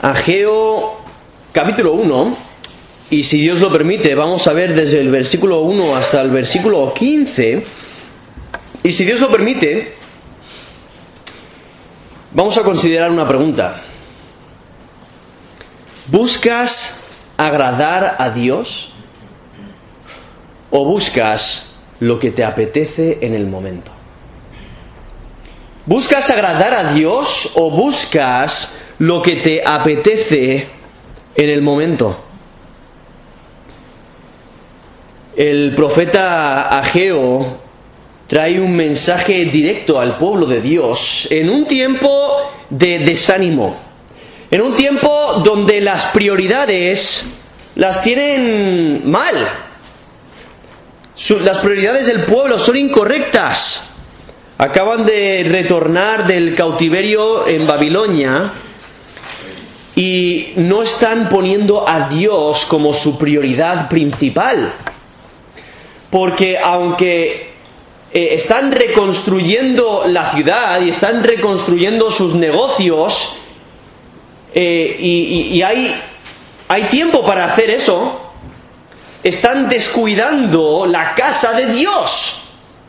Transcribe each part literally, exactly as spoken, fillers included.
Ageo capítulo uno, y si Dios lo permite, vamos a ver desde el versículo uno hasta el versículo quince, y si Dios lo permite, vamos a considerar una pregunta. ¿Buscas agradar a Dios o buscas lo que te apetece en el momento? ¿Buscas agradar a Dios o buscas lo que te apetece en el momento? El profeta Ageo trae un mensaje directo al pueblo de Dios en un tiempo de desánimo, en un tiempo donde las prioridades las tienen mal. Las prioridades del pueblo son incorrectas. Acaban de retornar del cautiverio en Babilonia y no están poniendo a Dios como su prioridad principal. Porque aunque eh, están reconstruyendo la ciudad y están reconstruyendo sus negocios, eh, y, y, y hay, hay tiempo para hacer eso, están descuidando la casa de Dios.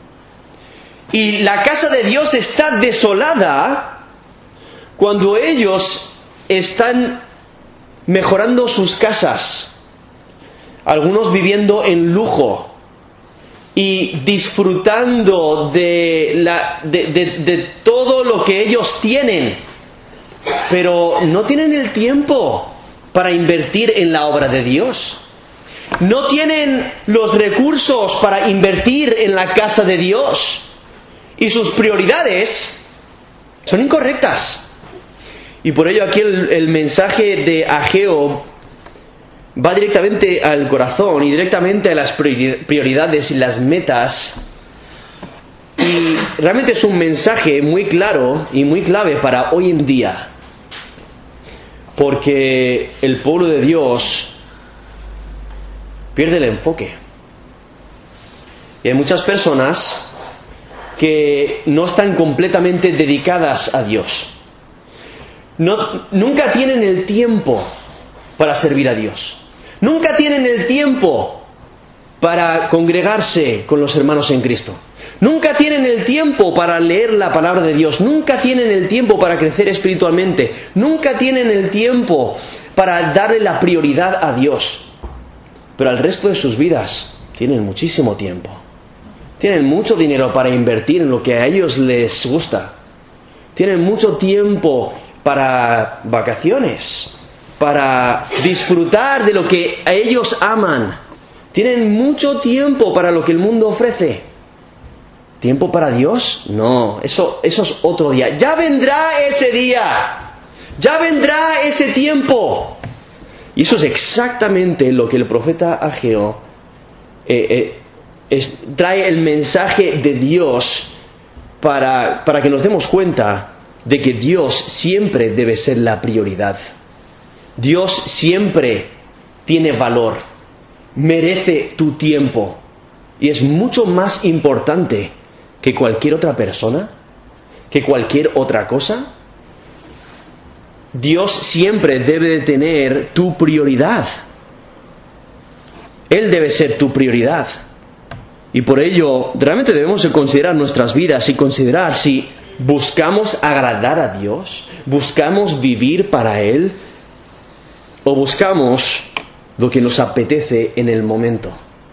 Y la casa de Dios está desolada cuando ellos están mejorando sus casas, algunos viviendo en lujo y disfrutando de, la, de, de, de todo lo que ellos tienen, pero no tienen el tiempo para invertir en la obra de Dios. No tienen los recursos para invertir en la casa de Dios. Y sus prioridades son incorrectas. Y por ello aquí el, el mensaje de Ageo va directamente al corazón y directamente a las prioridades y las metas. Y realmente es un mensaje muy claro y muy clave para hoy en día. Porque el pueblo de Dios pierde el enfoque. Y hay muchas personas que no están completamente dedicadas a Dios. No, nunca tienen el tiempo para servir a Dios. Nunca tienen el tiempo para congregarse con los hermanos en Cristo. Nunca tienen el tiempo para leer la palabra de Dios. Nunca tienen el tiempo para crecer espiritualmente. Nunca tienen el tiempo para darle la prioridad a Dios. Pero al resto de sus vidas tienen muchísimo tiempo. Tienen mucho dinero para invertir en lo que a ellos les gusta. Tienen mucho tiempo para vacaciones, para disfrutar de lo que a ellos aman. Tienen mucho tiempo para lo que el mundo ofrece. ¿Tiempo para Dios? No, eso, eso es otro día. Ya vendrá ese día. Ya vendrá ese tiempo. Y eso es exactamente lo que el profeta Ageo eh, eh, Es, trae el mensaje de Dios para, para que nos demos cuenta de que Dios siempre debe ser la prioridad. Dios siempre tiene valor, merece tu tiempo y es mucho más importante que cualquier otra persona, que cualquier otra cosa. Dios siempre debe de tener tu prioridad. Él debe ser tu prioridad. Y por ello, realmente debemos considerar nuestras vidas y considerar si buscamos agradar a Dios, buscamos vivir para Él, o buscamos lo que nos apetece en el momento.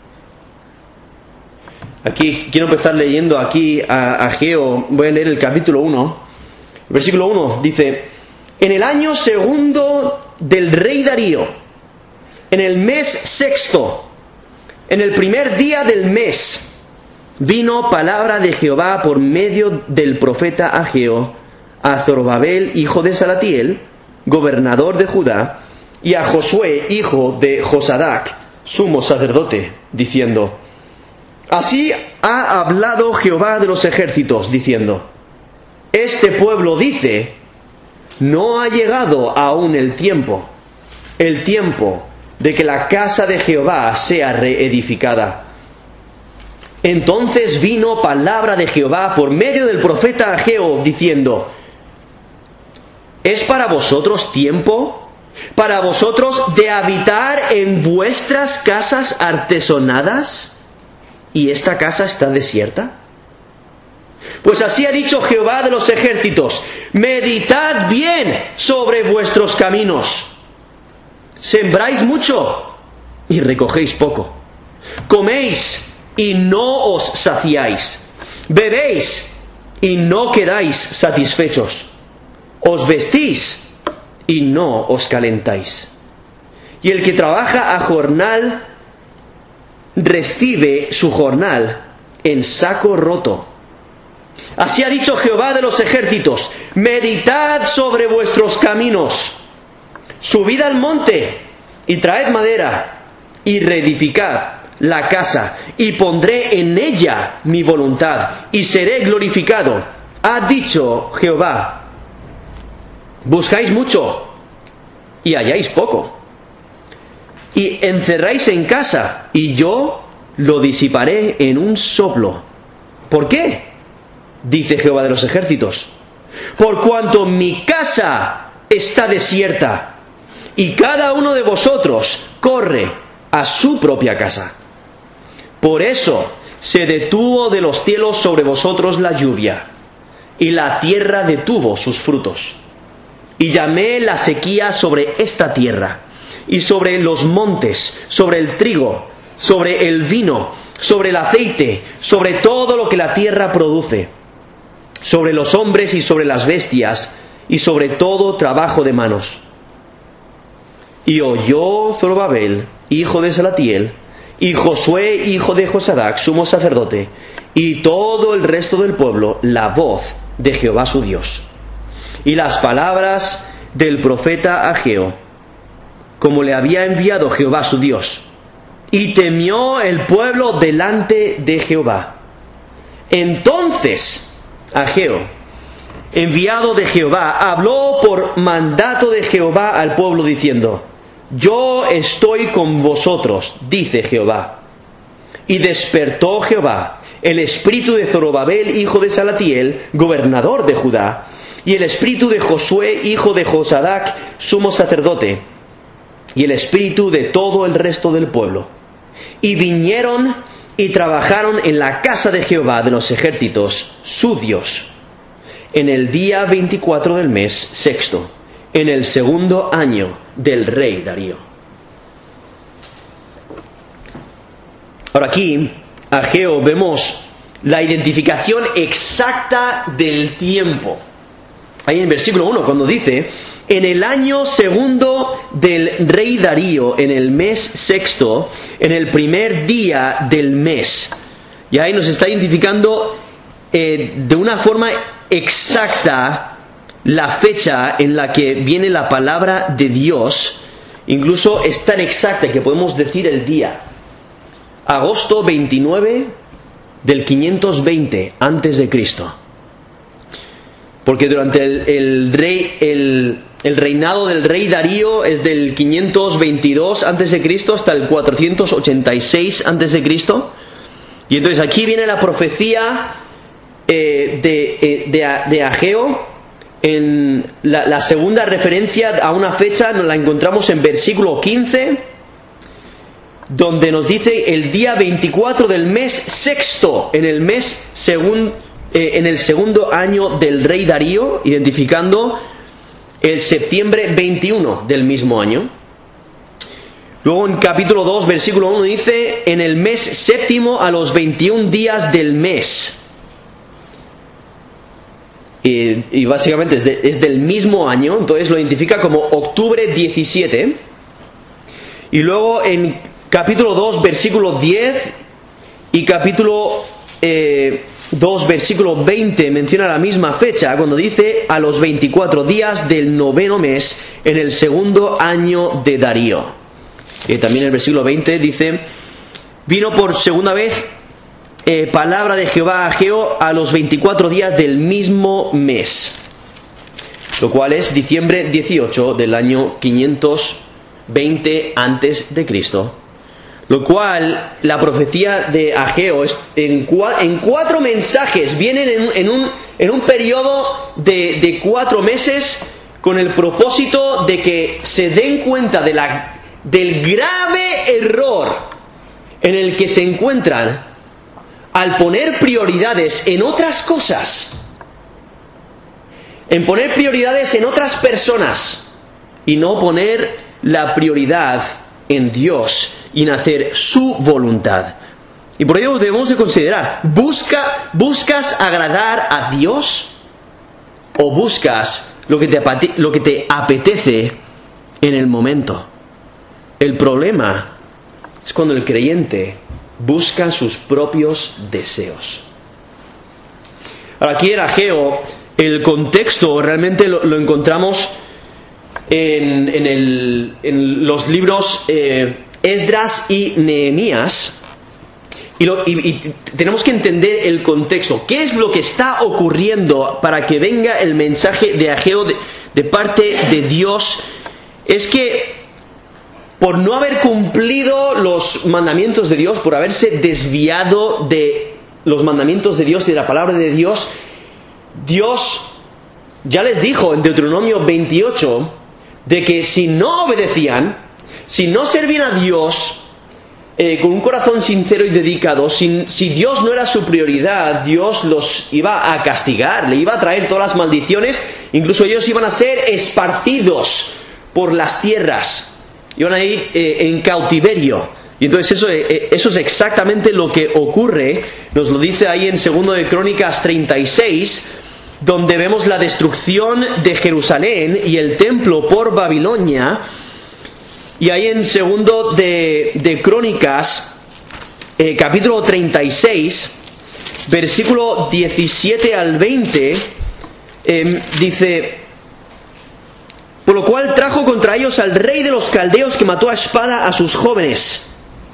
Aquí, quiero empezar leyendo aquí a Ageo, voy a leer el capítulo uno. El versículo uno dice: en el año segundo del rey Darío, en el mes sexto, en el primer día del mes, vino palabra de Jehová por medio del profeta Ageo a Zorobabel, hijo de Salatiel, gobernador de Judá, y a Josué, hijo de Josadac, sumo sacerdote, diciendo: así ha hablado Jehová de los ejércitos, diciendo: este pueblo dice, no ha llegado aún el tiempo, el tiempo de que la casa de Jehová sea reedificada. Entonces vino palabra de Jehová por medio del profeta Ageo, diciendo: ¿es para vosotros tiempo para vosotros de habitar en vuestras casas artesonadas, y esta casa está desierta? Pues así ha dicho Jehová de los ejércitos: meditad bien sobre vuestros caminos. Sembráis mucho y recogéis poco. Coméis y no os saciáis. Bebéis y no quedáis satisfechos. Os vestís y no os calentáis. Y el que trabaja a jornal recibe su jornal en saco roto. Así ha dicho Jehová de los ejércitos: meditad sobre vuestros caminos. Subid al monte y traed madera y reedificad la casa, y pondré en ella mi voluntad y seré glorificado, ha dicho Jehová. Buscáis mucho y halláis poco, y encerráis en casa, y yo lo disiparé en un soplo. ¿Por qué? Dice Jehová de los ejércitos: por cuanto mi casa está desierta, y cada uno de vosotros corre a su propia casa. Por eso se detuvo de los cielos sobre vosotros la lluvia, y la tierra detuvo sus frutos. Y llamé la sequía sobre esta tierra, y sobre los montes, sobre el trigo, sobre el vino, sobre el aceite, sobre todo lo que la tierra produce, sobre los hombres y sobre las bestias, y sobre todo trabajo de manos. Y oyó Zorobabel, hijo de Salatiel, y Josué, hijo de Josadac, sumo sacerdote, y todo el resto del pueblo, la voz de Jehová su Dios, y las palabras del profeta Ageo, como le había enviado Jehová su Dios. Y temió el pueblo delante de Jehová. Entonces Ageo, enviado de Jehová, habló por mandato de Jehová al pueblo diciendo: yo estoy con vosotros, dice Jehová. Y despertó Jehová el espíritu de Zorobabel, hijo de Salatiel, gobernador de Judá, y el espíritu de Josué, hijo de Josadac, sumo sacerdote, y el espíritu de todo el resto del pueblo. Y vinieron y trabajaron en la casa de Jehová de los ejércitos, su Dios, en el día veinticuatro del mes sexto, en el segundo año del rey Darío. Ahora aquí, Ageo, vemos la identificación exacta del tiempo. Ahí en versículo uno, cuando dice: en el año segundo del rey Darío, en el mes sexto, en el primer día del mes. Y ahí nos está identificando eh, de una forma exacta la fecha en la que viene la palabra de Dios. Incluso es tan exacta que podemos decir el día: agosto veintinueve del quinientos veinte antes de Cristo. Porque durante el, el rey el, el reinado del rey Darío es del quinientos veintidós antes de Cristo hasta el cuatrocientos ochenta y seis antes de Cristo. Y entonces aquí viene la profecía eh, de, eh, de, de Ageo. En la, la segunda referencia a una fecha nos la encontramos en versículo quince, donde nos dice el día veinticuatro del mes sexto, en el mes segun, eh, en el segundo año del rey Darío, identificando el septiembre veintiuno del mismo año. Luego en capítulo dos, versículo uno dice: en el mes séptimo, a los veintiún días del mes. Y, y básicamente es, de, es del mismo año, entonces lo identifica como octubre diecisiete. Y luego en capítulo dos, versículo diez y capítulo eh, dos, versículo veinte menciona la misma fecha, cuando dice: a los veinticuatro días del noveno mes, en el segundo año de Darío. Y también el versículo veinte dice: vino por segunda vez Eh, palabra de Jehová a Ageo a los veinticuatro días del mismo mes, lo cual es diciembre dieciocho del año quinientos veinte antes de Cristo. Lo cual la profecía de Ageo es en, cua, en cuatro mensajes, vienen en, en un en un periodo de, de cuatro meses, con el propósito de que se den cuenta de la, del grave error en el que se encuentran al poner prioridades en otras cosas, en poner prioridades en otras personas y no poner la prioridad en Dios y en hacer su voluntad. Y por ello debemos de considerar, ¿busca, ¿buscas agradar a Dios o buscas lo que te, lo que te apetece en el momento? El problema es cuando el creyente busca sus propios deseos. Ahora, aquí en Ageo, el contexto realmente lo, lo encontramos en, en, el, en los libros eh, Esdras y Nehemías. Y, lo, y, y tenemos que entender el contexto. ¿Qué es lo que está ocurriendo para que venga el mensaje de Ageo de, de parte de Dios? Es que por no haber cumplido los mandamientos de Dios, por haberse desviado de los mandamientos de Dios y de la palabra de Dios, Dios ya les dijo en Deuteronomio veintiocho de que si no obedecían, si no servían a Dios eh, con un corazón sincero y dedicado, si, si Dios no era su prioridad, Dios los iba a castigar, le iba a traer todas las maldiciones, incluso ellos iban a ser esparcidos por las tierras, iban a ir eh, en cautiverio. Y entonces eso, eh, eso es exactamente lo que ocurre. Nos lo dice ahí en segundo de Crónicas treinta y seis, donde vemos la destrucción de Jerusalén y el templo por Babilonia. Y ahí en segundo de, de Crónicas, eh, capítulo treinta y seis, versículo diecisiete al veinte, eh, dice: por lo cual trajo contra ellos al rey de los caldeos, que mató a espada a sus jóvenes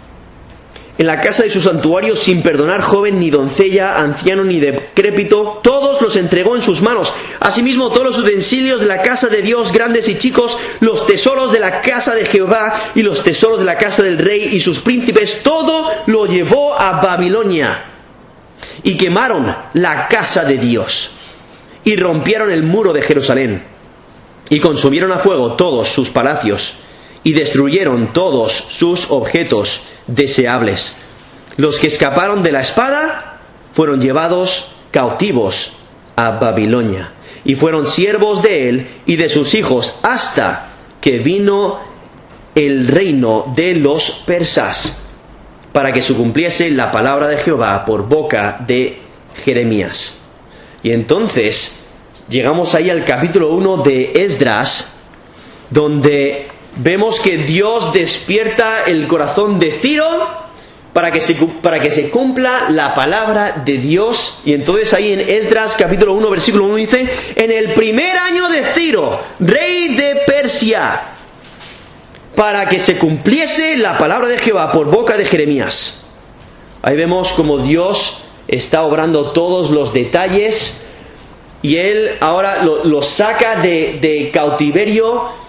en la casa de su santuario, sin perdonar joven ni doncella, anciano ni decrépito, todos los entregó en sus manos. Asimismo todos los utensilios de la casa de Dios, grandes y chicos, los tesoros de la casa de Jehová y los tesoros de la casa del rey y sus príncipes, todo lo llevó a Babilonia. Y quemaron la casa de Dios y rompieron el muro de Jerusalén y consumieron a fuego todos sus palacios y destruyeron todos sus objetos deseables. Los que escaparon de la espada fueron llevados cautivos a Babilonia y fueron siervos de él y de sus hijos hasta que vino el reino de los persas, para que se cumpliese la palabra de Jehová por boca de Jeremías. Y entonces llegamos ahí al capítulo uno de Esdras, donde vemos que Dios despierta el corazón de Ciro para que se, para que se cumpla la palabra de Dios. Y entonces ahí en Esdras capítulo uno versículo uno dice: en el primer año de Ciro, rey de Persia, para que se cumpliese la palabra de Jehová por boca de Jeremías. Ahí vemos como Dios está obrando todos los detalles, y Él ahora lo, lo saca de, de cautiverio.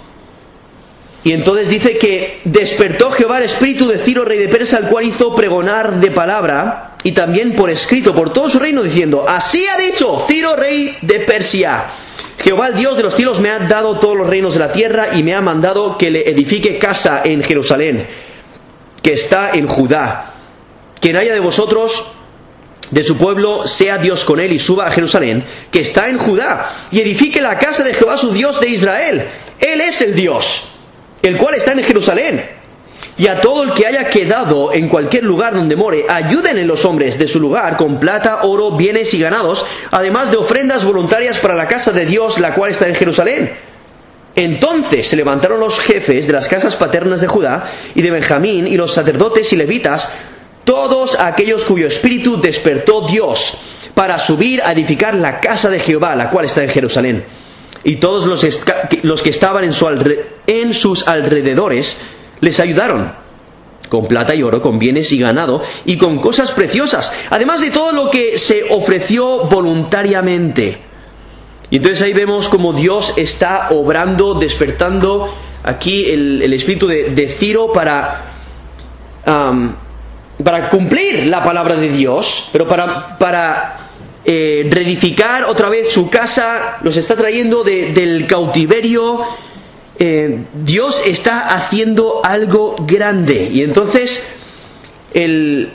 Y entonces dice que despertó Jehová el espíritu de Ciro, rey de Persia, al cual hizo pregonar de palabra y también por escrito por todo su reino, diciendo: así ha dicho Ciro, rey de Persia: Jehová, el Dios de los cielos, me ha dado todos los reinos de la tierra y me ha mandado que le edifique casa en Jerusalén, que está en Judá. Quien haya de vosotros, de su pueblo, sea Dios con él y suba a Jerusalén, que está en Judá, y edifique la casa de Jehová, su Dios, de Israel. Él es el Dios, el cual está en Jerusalén. Y a todo el que haya quedado en cualquier lugar donde more, ayúdenle los hombres de su lugar con plata, oro, bienes y ganados, además de ofrendas voluntarias para la casa de Dios, la cual está en Jerusalén. Entonces se levantaron los jefes de las casas paternas de Judá y de Benjamín, y los sacerdotes y levitas, todos aquellos cuyo espíritu despertó Dios, para subir a edificar la casa de Jehová, la cual está en Jerusalén. Y todos los, los que estaban en, su alre en sus alrededores les ayudaron, con plata y oro, con bienes y ganado, y con cosas preciosas, además de todo lo que se ofreció voluntariamente. Y entonces ahí vemos como Dios está obrando, despertando aquí el, el espíritu de, de Ciro para, um, para cumplir la palabra de Dios, pero para... para eh, reedificar otra vez su casa, los está trayendo de, del cautiverio. Eh, Dios está haciendo algo grande. Y entonces el,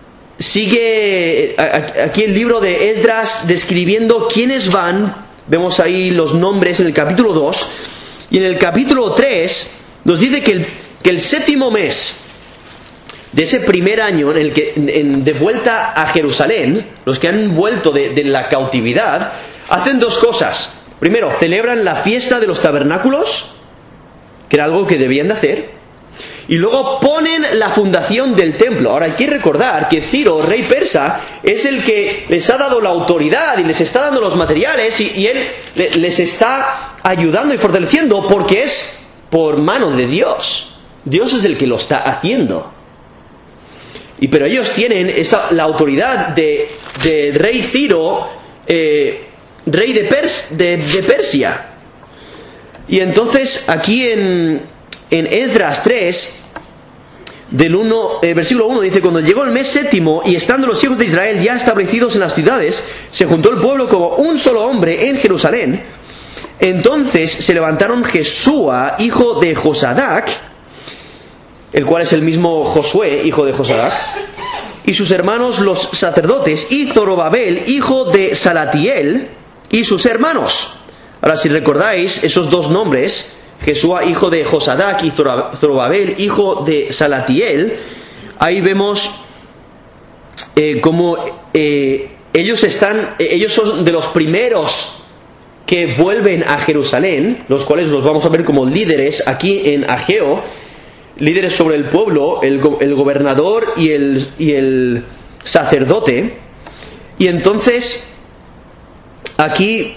sigue aquí el libro de Esdras describiendo quiénes van. Vemos ahí los nombres en el capítulo dos. Y en el capítulo tres nos dice que el, que el séptimo mes de ese primer año en el que en, de vuelta a Jerusalén, los que han vuelto de, de la cautividad, hacen dos cosas. Primero, celebran la fiesta de los tabernáculos, que era algo que debían de hacer, y luego ponen la fundación del templo. Ahora hay que recordar que Ciro, rey persa, es el que les ha dado la autoridad y les está dando los materiales, y, y él les está ayudando y fortaleciendo porque es por mano de Dios. Dios es el que lo está haciendo. Y pero ellos tienen esa, la autoridad de, de rey Ciro, eh, rey de, Pers, de, de Persia. Y entonces aquí en, en Esdras tres, del uno, eh, versículo uno, dice: cuando llegó el mes séptimo y estando los hijos de Israel ya establecidos en las ciudades, se juntó el pueblo como un solo hombre en Jerusalén. Entonces se levantaron Jesúa, hijo de Josadac, el cual es el mismo Josué, hijo de Josadac, y sus hermanos los sacerdotes, y Zorobabel, hijo de Salatiel, y sus hermanos. Ahora, si recordáis esos dos nombres, Jesúa, hijo de Josadac, y Zorobabel, hijo de Salatiel, ahí vemos eh, cómo eh, ellos están, eh, ellos son de los primeros que vuelven a Jerusalén, los cuales los vamos a ver como líderes aquí en Ageo, líderes sobre el pueblo, el, el gobernador y el, y el sacerdote. Y entonces aquí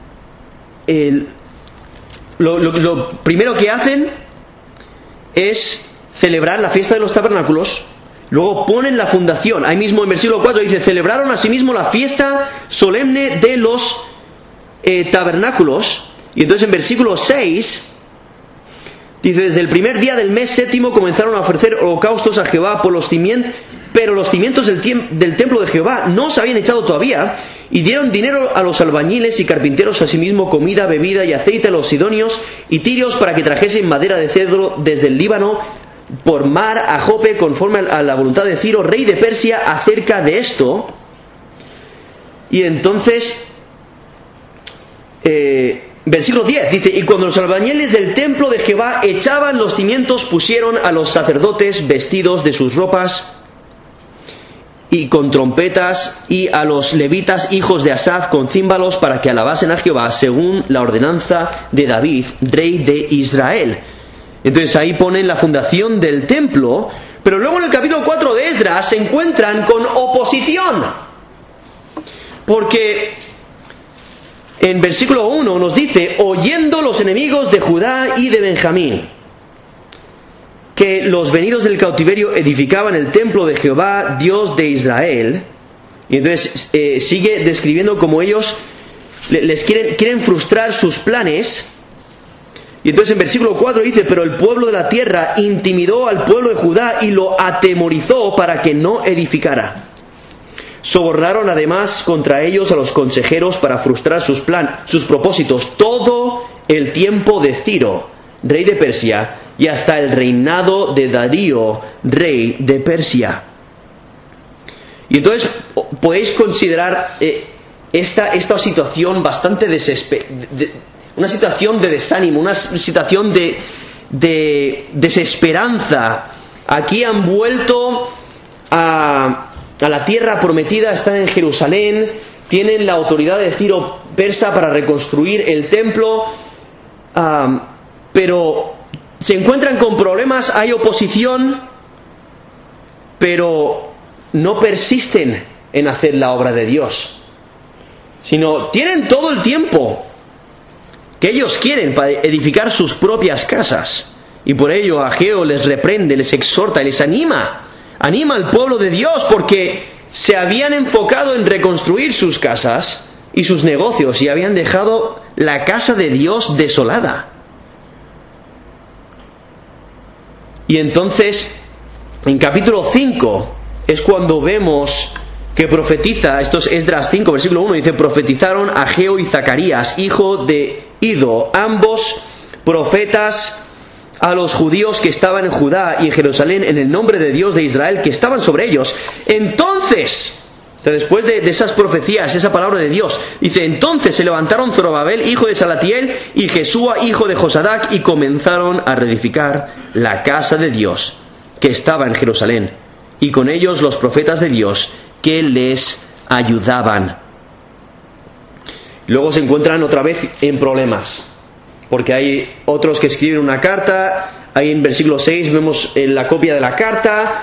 el, lo, lo, lo primero que hacen es celebrar la fiesta de los tabernáculos. Luego ponen la fundación. Ahí mismo en versículo cuatro dice: celebraron asimismo la fiesta solemne de los eh, tabernáculos. Y entonces en versículo seis dice: desde el primer día del mes séptimo comenzaron a ofrecer holocaustos a Jehová por los cimientos, pero los cimientos del, tiem- del templo de Jehová no se habían echado todavía, y dieron dinero a los albañiles y carpinteros, asimismo comida, bebida y aceite a los sidonios y tirios para que trajesen madera de cedro desde el Líbano por mar a Jope, conforme a la voluntad de Ciro, rey de Persia, acerca de esto. Y entonces eh, versículo diez dice: y cuando los albañiles del templo de Jehová echaban los cimientos, pusieron a los sacerdotes vestidos de sus ropas y con trompetas, y a los levitas hijos de Asaf con címbalos, para que alabasen a Jehová según la ordenanza de David, rey de Israel. Entonces ahí ponen la fundación del templo. Pero luego en el capítulo cuatro de Esdras se encuentran con oposición, porque en versículo uno nos dice: oyendo los enemigos de Judá y de Benjamín que los venidos del cautiverio edificaban el templo de Jehová, Dios de Israel. Y entonces eh, sigue describiendo cómo ellos les quieren, quieren frustrar sus planes. Y entonces en versículo cuatro dice: pero el pueblo de la tierra intimidó al pueblo de Judá y lo atemorizó para que no edificara. Sobornaron además contra ellos a los consejeros para frustrar sus plan, sus propósitos, todo el tiempo de Ciro, rey de Persia, y hasta el reinado de Darío, rey de Persia. Y entonces podéis considerar eh, esta, esta situación bastante desesperada, de, una situación de desánimo, una situación de, de desesperanza. Aquí han vuelto a, a la tierra prometida, están en Jerusalén, tienen la autoridad de Ciro persa para reconstruir el templo, um, pero se encuentran con problemas, hay oposición, pero no persisten en hacer la obra de Dios, sino tienen todo el tiempo que ellos quieren para edificar sus propias casas. Y por ello Ageo les reprende, les exhorta y les anima, anima al pueblo de Dios, porque se habían enfocado en reconstruir sus casas y sus negocios y habían dejado la casa de Dios desolada. Y entonces, en capítulo cinco, es cuando vemos que profetiza, esto es Esdras cinco, versículo uno, dice, profetizaron Ageo y Zacarías, hijo de Ido, ambos profetas a los judíos que estaban en Judá y en Jerusalén en el nombre de Dios de Israel, que estaban sobre ellos. Entonces, después de, de esas profecías, esa palabra de Dios, dice, entonces se levantaron Zorobabel, hijo de Salatiel, y Jesúa, hijo de Josadac, y comenzaron a reedificar la casa de Dios, que estaba en Jerusalén, y con ellos los profetas de Dios, que les ayudaban. Luego se encuentran otra vez en problemas, porque hay otros que escriben una carta, ahí en versículo seis vemos la copia de la carta,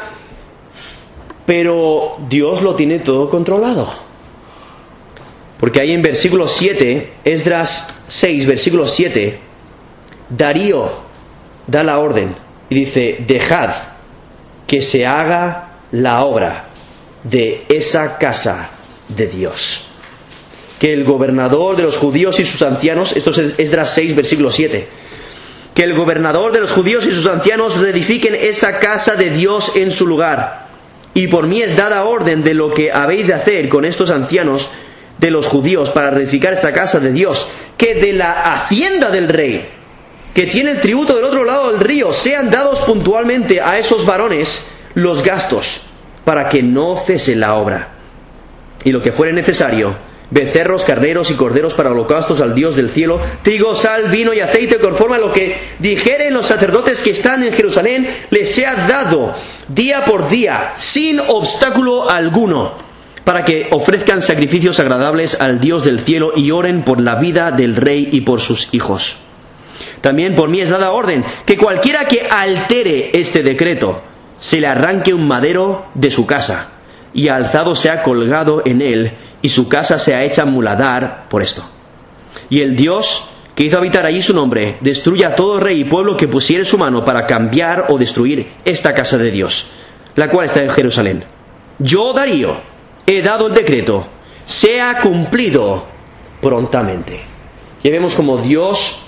pero Dios lo tiene todo controlado. Porque ahí en versículo siete, Esdras seis, versículo siete, Darío da la orden y dice, dejad que se haga la obra de esa casa de Dios. Que el gobernador de los judíos y sus ancianos, esto es Esdras seis, versículo siete, que el gobernador de los judíos y sus ancianos reedifiquen esa casa de Dios en su lugar. Y por mí es dada orden de lo que habéis de hacer con estos ancianos de los judíos para reedificar esta casa de Dios, que de la hacienda del rey, que tiene el tributo del otro lado del río, sean dados puntualmente a esos varones los gastos, para que no cese la obra. Y lo que fuere necesario, becerros, carneros y corderos para holocaustos al Dios del cielo, trigo, sal, vino y aceite, conforme a lo que dijeren los sacerdotes que están en Jerusalén, les sea dado día por día, sin obstáculo alguno, para que ofrezcan sacrificios agradables al Dios del cielo y oren por la vida del rey y por sus hijos. También por mí es dada orden que cualquiera que altere este decreto, se le arranque un madero de su casa, y alzado sea colgado en él, y su casa sea hecha muladar por esto. Y el Dios que hizo habitar allí su nombre, destruya a todo rey y pueblo que pusiere su mano para cambiar o destruir esta casa de Dios, la cual está en Jerusalén. Yo, Darío, he dado el decreto, sea cumplido prontamente. Y vemos como Dios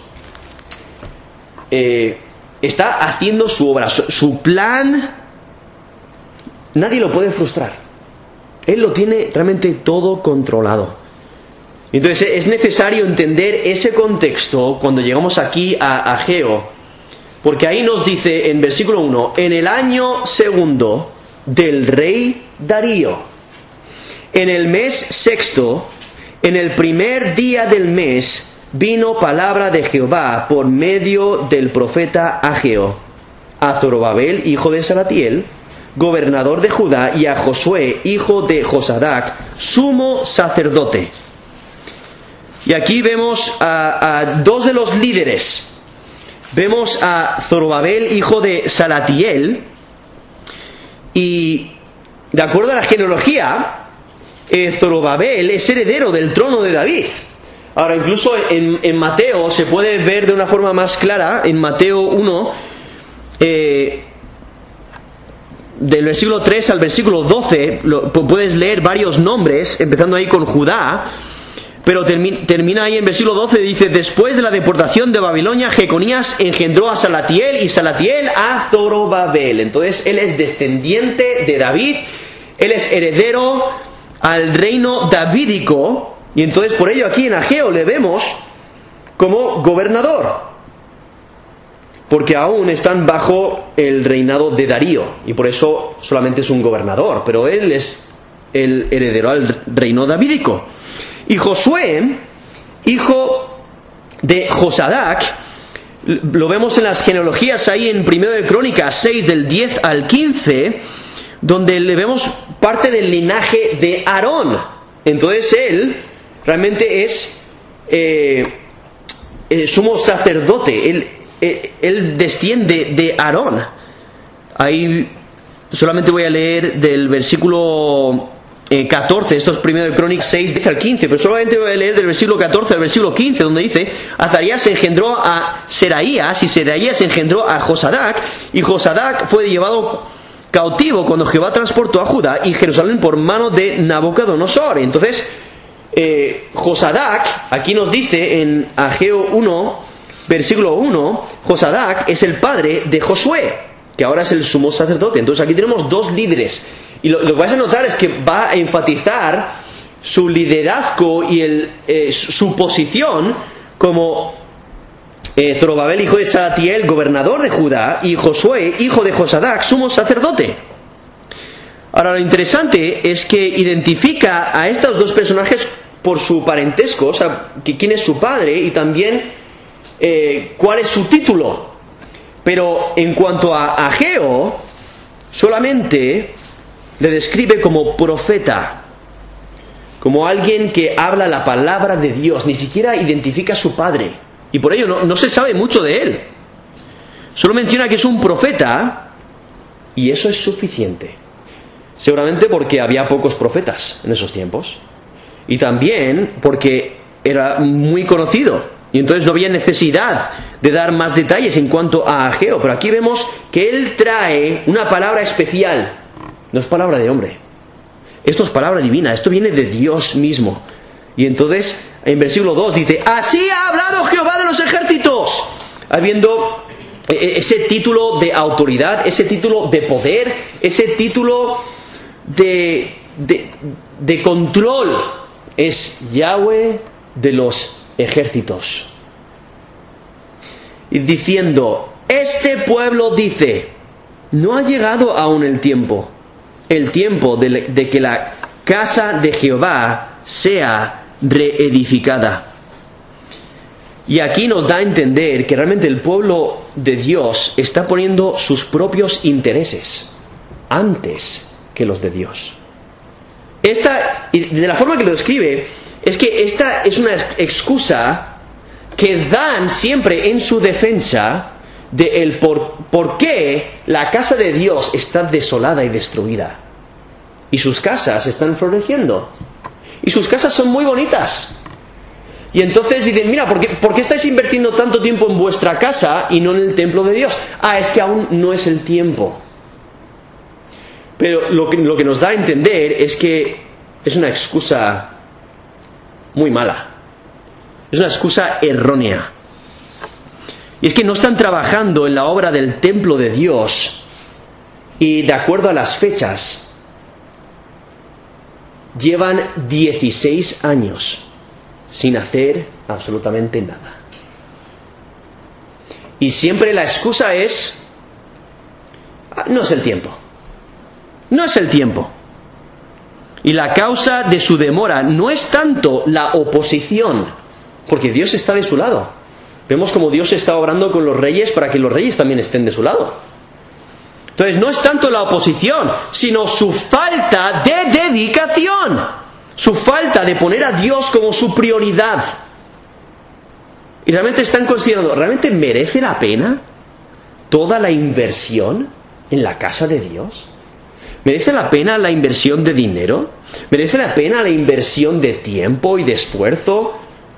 eh, está haciendo su obra, su, su plan. Nadie lo puede frustrar. Él lo tiene realmente todo controlado. Entonces es necesario entender ese contexto cuando llegamos aquí a Ageo, porque ahí nos dice en versículo uno, en el año segundo del rey Darío, en el mes sexto, en el primer día del mes, vino palabra de Jehová por medio del profeta Ageo a Zorobabel, hijo de Salatiel, gobernador de Judá, y a Josué, hijo de Josadac, sumo sacerdote. Y aquí vemos a, a dos de los líderes. Vemos a Zorobabel, hijo de Salatiel, y de acuerdo a la genealogía, eh, Zorobabel es heredero del trono de David. Ahora, incluso en, en Mateo se puede ver de una forma más clara, en Mateo uno, eh, del versículo tres al versículo doce, lo, puedes leer varios nombres, empezando ahí con Judá, pero termi, termina ahí en versículo doce, dice, después de la deportación de Babilonia, Jeconías engendró a Salatiel, y Salatiel a Zorobabel. Entonces, él es descendiente de David, él es heredero al reino davídico, y entonces por ello aquí en Ageo le vemos como gobernador, porque aún están bajo el reinado de Darío, y por eso solamente es un gobernador, pero él es el heredero al reino davídico. Y Josué, hijo de Josadac, lo vemos en las genealogías ahí en primero de Crónicas seis, del diez al quince, donde le vemos parte del linaje de Aarón. Entonces él realmente es eh, eh, sumo sacerdote, él Él desciende de Aarón. Ahí solamente voy a leer del versículo eh, catorce, esto es primero de Crónicas seis, diez al quince, pero solamente voy a leer del versículo catorce al versículo quince, donde dice, Azarías engendró a Seraías, y Seraías engendró a Josadac, y Josadac fue llevado cautivo cuando Jehová transportó a Judá y Jerusalén por mano de Nabucodonosor. Entonces, eh, Josadac, aquí nos dice en Ageo uno, versículo uno, Josadac es el padre de Josué, que ahora es el sumo sacerdote. Entonces aquí tenemos dos líderes Y lo, lo que vais a notar es que va a enfatizar su liderazgo y el, eh, su posición como eh, Zorobabel, hijo de Salatiel, gobernador de Judá, y Josué, hijo de Josadac, sumo sacerdote. Ahora, lo interesante es que identifica a estos dos personajes por su parentesco, o sea, que quién es su padre y también eh, cuál es su título. Pero en cuanto a Ageo, solamente le describe como profeta, como alguien que habla la palabra de Dios, ni siquiera identifica a su padre, y por ello no, no se sabe mucho de él. Solo menciona que es un profeta, y eso es suficiente. Seguramente porque había pocos profetas en esos tiempos, y también porque era muy conocido, y entonces no había necesidad de dar más detalles en cuanto a Ageo. Pero aquí vemos que él trae una palabra especial, no es palabra de hombre. Esto es palabra divina, esto viene de Dios mismo. Y entonces, en versículo dos dice: así ha hablado Jehová de los ejércitos, habiendo ese título de autoridad, ese título de poder, ese título de, de, de control. Es Yahweh de los ejércitos. Y diciendo: este pueblo dice, no ha llegado aún el tiempo, el tiempo de, de que la casa de Jehová sea reedificada. Y aquí nos da a entender que realmente el pueblo de Dios está poniendo sus propios intereses antes que los de Dios. Esta, y de la forma que lo describe, es que esta es una excusa que dan siempre en su defensa de el por, por qué la casa de Dios está desolada y destruida. Y sus casas están floreciendo. Y sus casas son muy bonitas. Y entonces dicen: mira, ¿por qué, ¿por qué estáis invirtiendo tanto tiempo en vuestra casa y no en el templo de Dios? Ah, es que aún no es el tiempo. Pero lo que, lo que nos da a entender es que es una excusa muy mala. Es una excusa errónea. Y es que no están trabajando en la obra del templo de Dios, y de acuerdo a las fechas, llevan dieciséis años sin hacer absolutamente nada. Y siempre la excusa es: ah, no es el tiempo. No es el tiempo. Y la causa de su demora no es tanto la oposición, porque Dios está de su lado. Vemos como Dios está obrando con los reyes para que los reyes también estén de su lado. Entonces no es tanto la oposición, sino su falta de dedicación, su falta de poner a Dios como su prioridad. Y realmente están considerando: ¿realmente merece la pena toda la inversión en la casa de Dios? ¿Merece la pena la inversión de dinero? ¿Merece la pena la inversión de tiempo y de esfuerzo?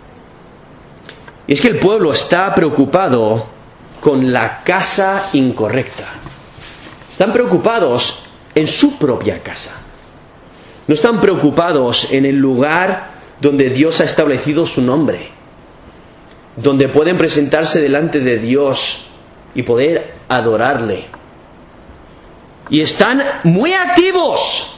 Y es que el pueblo está preocupado con la casa incorrecta. Están preocupados en su propia casa. No están preocupados en el lugar donde Dios ha establecido su nombre, donde pueden presentarse delante de Dios y poder adorarle. Y están muy activos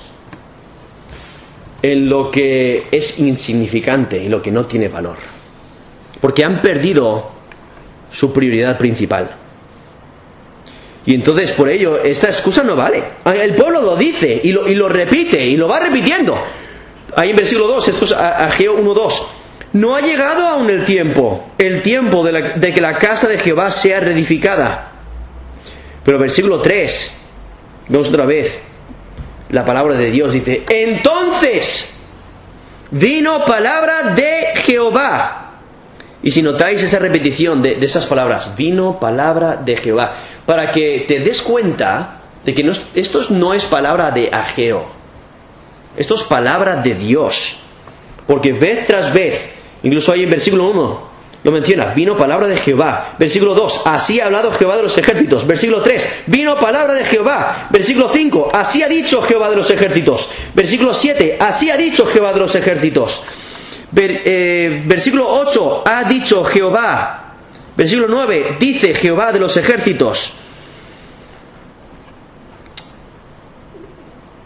en lo que es insignificante y lo que no tiene valor, porque han perdido su prioridad principal. Y entonces por ello esta excusa no vale. El pueblo lo dice y lo, y lo repite y lo va repitiendo. Ahí en versículo dos, esto es Ageo uno dos. No ha llegado aún el tiempo, el tiempo de, la, de que la casa de Jehová sea reedificada. Pero versículo tres, vemos otra vez la palabra de Dios, dice: entonces vino palabra de Jehová. Y si notáis esa repetición de, de esas palabras, vino palabra de Jehová, para que te des cuenta de que no, esto no es palabra de Ageo, esto es palabra de Dios. Porque vez tras vez, incluso ahí en versículo uno lo menciona: vino palabra de Jehová. Versículo dos, así ha hablado Jehová de los ejércitos. Versículo tres, vino palabra de Jehová. Versículo cinco, así ha dicho Jehová de los ejércitos. Versículo siete, así ha dicho Jehová de los ejércitos. Ver, eh, versículo ocho, ha dicho Jehová. Versículo nueve, dice Jehová de los ejércitos.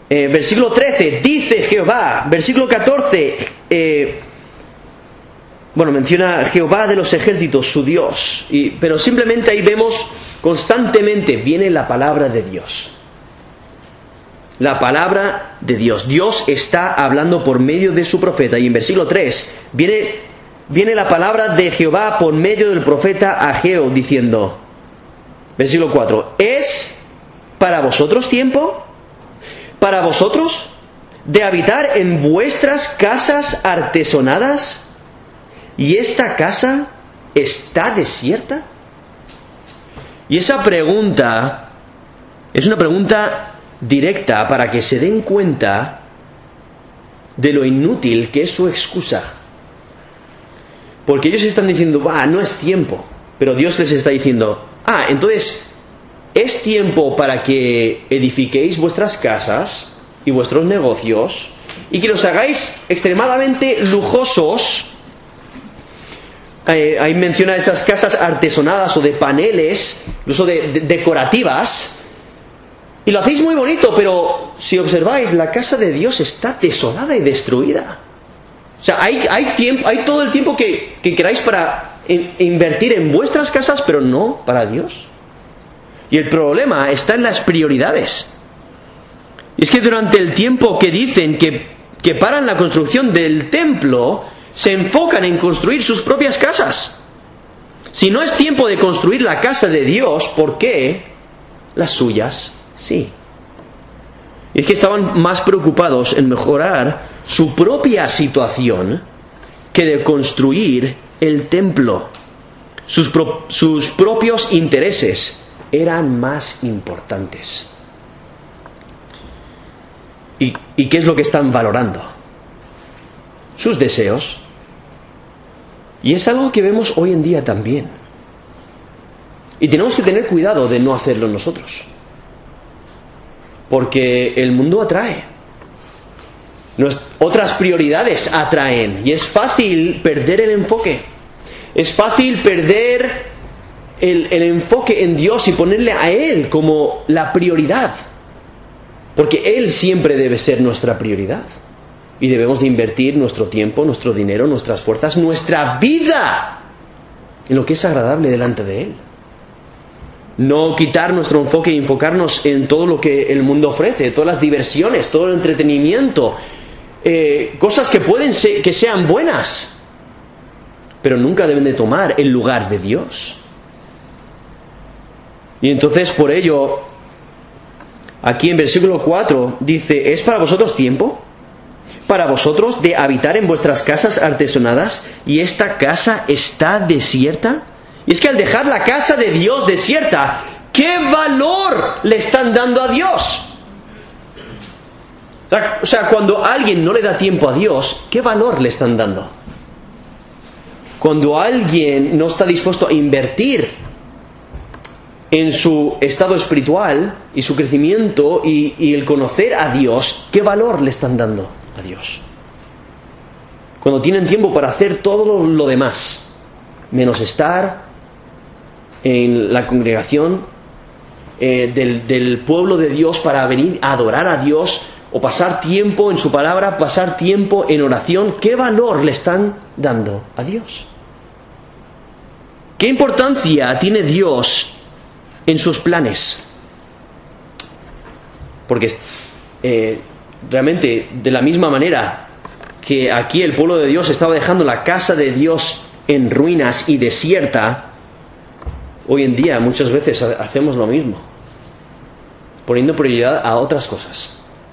Eh, versículo trece, dice Jehová. Versículo catorce, eh, bueno, menciona Jehová de los ejércitos, su Dios. Y, pero simplemente ahí vemos constantemente, viene la palabra de Dios. La palabra de Dios. Dios está hablando por medio de su profeta. Y en versículo tres, viene, viene la palabra de Jehová por medio del profeta Ageo, diciendo, versículo cuatro, ¿es para vosotros tiempo? ¿Para vosotros de habitar en vuestras casas artesonadas? ¿Y esta casa está desierta? Y esa pregunta es una pregunta directa para que se den cuenta de lo inútil que es su excusa. Porque ellos están diciendo, ah, no es tiempo. Pero Dios les está diciendo, ah, entonces es tiempo para que edifiquéis vuestras casas y vuestros negocios y que los hagáis extremadamente lujosos. Eh, ahí menciona esas casas artesonadas o de paneles, incluso de, de, decorativas, y lo hacéis muy bonito, pero si observáis, la casa de Dios está desolada y destruida. O sea, hay, hay, tiempo, hay todo el tiempo que, que queráis para in, invertir en vuestras casas, pero no para Dios. Y el problema está en las prioridades. Y es que durante el tiempo que dicen que, que paran la construcción del templo, se enfocan en construir sus propias casas. Si no es tiempo de construir la casa de Dios, ¿por qué las suyas sí? Y es que estaban más preocupados en mejorar su propia situación que de construir el templo. Sus, pro, sus propios intereses eran más importantes. ¿Y, ¿Y qué es lo que están valorando? Sus deseos. Y es algo que vemos hoy en día también. Y tenemos que tener cuidado de no hacerlo nosotros. Porque el mundo atrae. Otras prioridades atraen. Y es fácil perder el enfoque. Es fácil perder el, el enfoque en Dios y ponerle a Él como la prioridad. Porque Él siempre debe ser nuestra prioridad. Y debemos de invertir nuestro tiempo, nuestro dinero, nuestras fuerzas, nuestra vida en lo que es agradable delante de Él. No quitar nuestro enfoque y enfocarnos en todo lo que el mundo ofrece, todas las diversiones, todo el entretenimiento, eh, cosas que pueden ser, que sean buenas, pero nunca deben de tomar el lugar de Dios. Y entonces por ello, aquí en versículo cuatro dice, ¿es para vosotros tiempo? ¿Para vosotros de habitar en vuestras casas artesonadas y esta casa está desierta? Y es que al dejar la casa de Dios desierta, ¿qué valor le están dando a Dios? O sea, o sea, cuando alguien no le da tiempo a Dios, ¿qué valor le están dando? Cuando alguien no está dispuesto a invertir en su estado espiritual y su crecimiento y, y el conocer a Dios, ¿qué valor le están dando a Dios? Cuando tienen tiempo para hacer todo lo, lo demás, menos estar en la congregación eh, del, del pueblo de Dios para venir a adorar a Dios o pasar tiempo en su palabra, pasar tiempo en oración, ¿qué valor le están dando a Dios? ¿Qué importancia tiene Dios en sus planes? Porque eh, realmente de la misma manera que aquí el pueblo de Dios estaba dejando la casa de Dios en ruinas y desierta, hoy en día muchas veces hacemos lo mismo, poniendo prioridad a otras cosas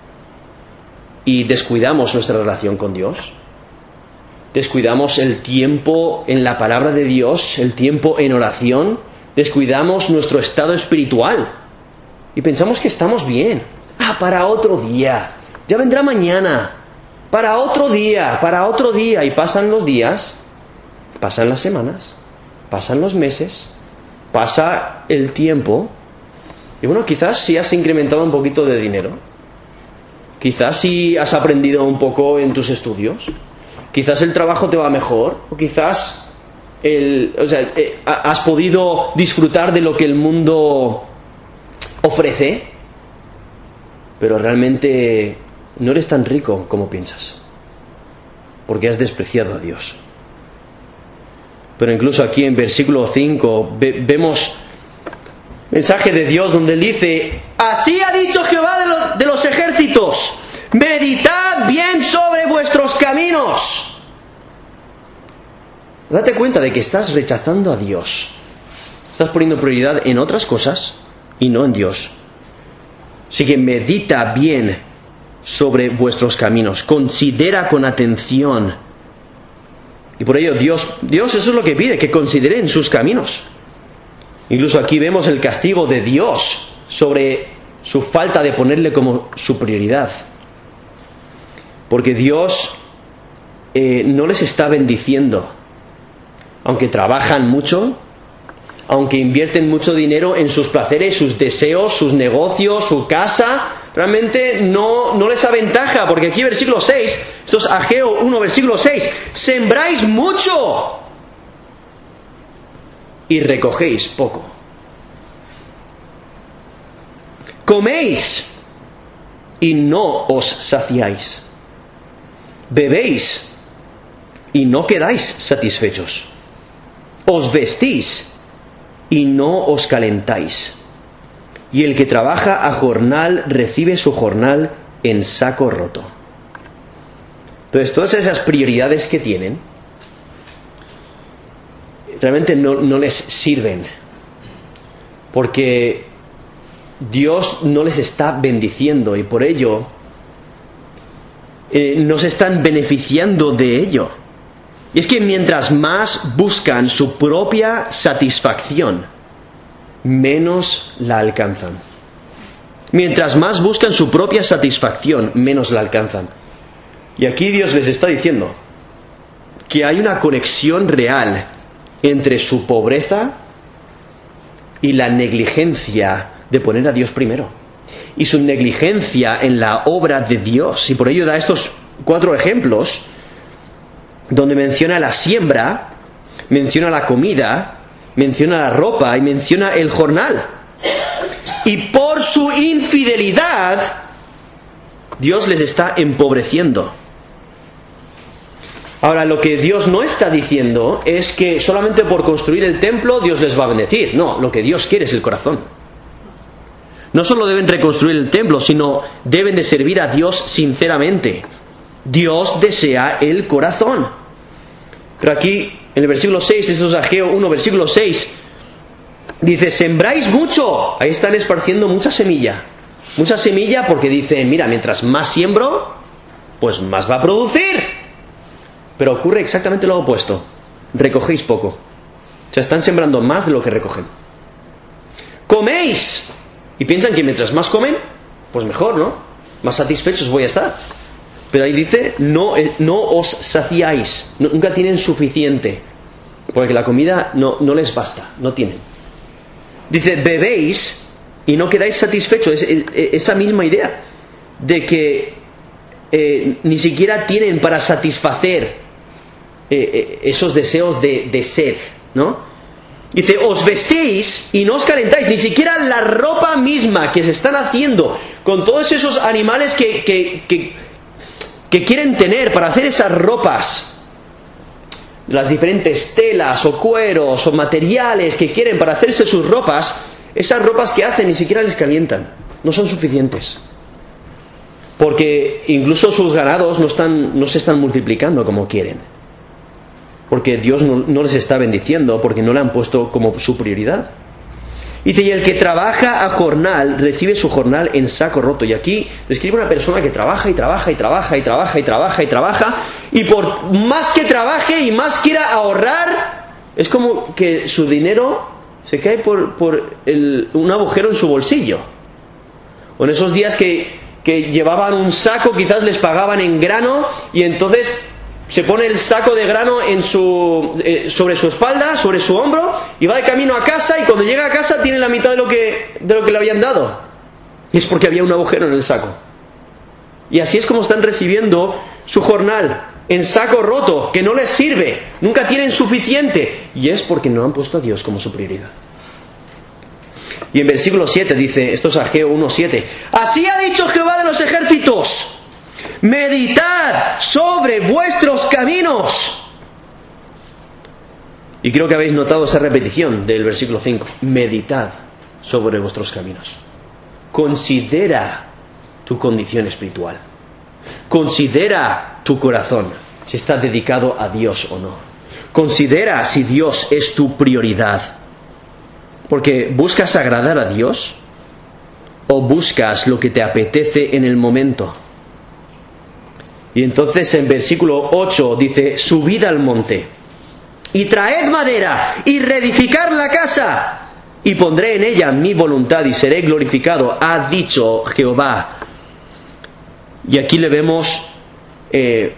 y descuidamos nuestra relación con Dios, descuidamos el tiempo en la palabra de Dios, el tiempo en oración, descuidamos nuestro estado espiritual y pensamos que estamos bien. Ah, para otro día, ya vendrá mañana, para otro día, para otro día. Y pasan los días, pasan las semanas, pasan los meses, pasa el tiempo. Y bueno, quizás si has incrementado un poquito de dinero, quizás si has aprendido un poco en tus estudios, quizás el trabajo te va mejor, o quizás el, o sea, eh, has podido disfrutar de lo que el mundo ofrece. pero realmente no eres tan rico como piensas, porque has despreciado a Dios. Pero incluso aquí en versículo cinco ve, vemos mensaje de Dios donde él dice: así ha dicho Jehová de los, de los ejércitos, meditad bien sobre vuestros caminos. Date cuenta de que estás rechazando a Dios, estás poniendo prioridad en otras cosas y no en Dios. Así que medita bien sobre vuestros caminos, considera con atención. Y por ello Dios, Dios eso es lo que pide, que consideren sus caminos. Incluso aquí vemos el castigo de Dios sobre su falta de ponerle como su prioridad. Porque Dios eh, no les está bendiciendo, aunque trabajan mucho, aunque invierten mucho dinero en sus placeres, sus deseos, sus negocios, su casa, realmente no, no les aventaja, porque aquí versículo seis, esto es Ageo uno, versículo seis, sembráis mucho y recogéis poco. Coméis y no os saciáis. Bebéis y no quedáis satisfechos. Os vestís y no os calentáis. Y el que trabaja a jornal recibe su jornal en saco roto. Entonces, todas esas prioridades que tienen realmente no, no les sirven, porque Dios no les está bendiciendo y por ello eh, no se están beneficiando de ello. Y es que mientras más buscan su propia satisfacción, menos la alcanzan. Mientras más buscan su propia satisfacción, menos la alcanzan. Y aquí Dios les está diciendo que hay una conexión real entre su pobreza y la negligencia de poner a Dios primero, y su negligencia en la obra de Dios. Y por ello da estos cuatro ejemplos donde menciona la siembra, menciona la comida, menciona la ropa y menciona el jornal. Y por su infidelidad Dios les está empobreciendo. Ahora, lo que Dios no está diciendo es que solamente por construir el templo Dios les va a bendecir. No, lo que Dios quiere es el corazón. No solo deben reconstruir el templo, sino deben de servir a Dios sinceramente. Dios desea el corazón. Pero aquí, en el versículo seis, esto es Ageo uno, versículo seis, dice: sembráis mucho. Ahí están esparciendo mucha semilla. Mucha semilla porque dicen: mira, mientras más siembro, pues más va a producir. Pero ocurre exactamente lo opuesto. Recogéis poco. O sea, están sembrando más de lo que recogen. Coméis. Y piensan que mientras más comen, pues mejor, ¿no? Más satisfechos voy a estar. Pero ahí dice: no, no os saciáis. Nunca tienen suficiente. Porque la comida no, no les basta. No tienen. Dice: bebéis y no quedáis satisfechos. Es, es, esa misma idea de que eh, ni siquiera tienen para satisfacer eh, eh, esos deseos de, de sed, ¿no? Dice: os vestéis y no os calentáis. Ni siquiera la ropa misma que se están haciendo con todos esos animales que, que, que, que quieren tener para hacer esas ropas, las diferentes telas o cueros o materiales que quieren para hacerse sus ropas, esas ropas que hacen ni siquiera les calientan, no son suficientes, porque incluso sus ganados no, están, no se están multiplicando como quieren, porque Dios no, no les está bendiciendo, porque no le han puesto como su prioridad. Dice: y el que trabaja a jornal recibe su jornal en saco roto. Y aquí describe una persona que trabaja y trabaja y trabaja y trabaja y trabaja y trabaja, y por más que trabaje y más quiera ahorrar, es como que su dinero se cae por, por el, un agujero en su bolsillo. O en esos días que, que llevaban un saco, quizás les pagaban en grano, y entonces se pone el saco de grano en su, eh, sobre su espalda, sobre su hombro, y va de camino a casa, y cuando llega a casa tiene la mitad de lo que, de lo que le habían dado. Y es porque había un agujero en el saco. Y así es como están recibiendo su jornal, en saco roto, que no les sirve, nunca tienen suficiente, y es porque no han puesto a Dios como su prioridad. Y en versículo siete dice, esto es Ageo uno siete, así ha dicho Jehová de los ejércitos, meditad sobre vuestros caminos. Y creo que habéis notado esa repetición del versículo cinco, meditad sobre vuestros caminos. Considera tu condición espiritual. Considera tu corazón, si está dedicado a Dios o no. Considera si Dios es tu prioridad. Porque ¿buscas agradar a Dios o buscas lo que te apetece en el momento? Y entonces en versículo ocho dice, subid al monte y traed madera y reedificar la casa, y pondré en ella mi voluntad y seré glorificado, ha dicho Jehová. Y aquí le vemos eh,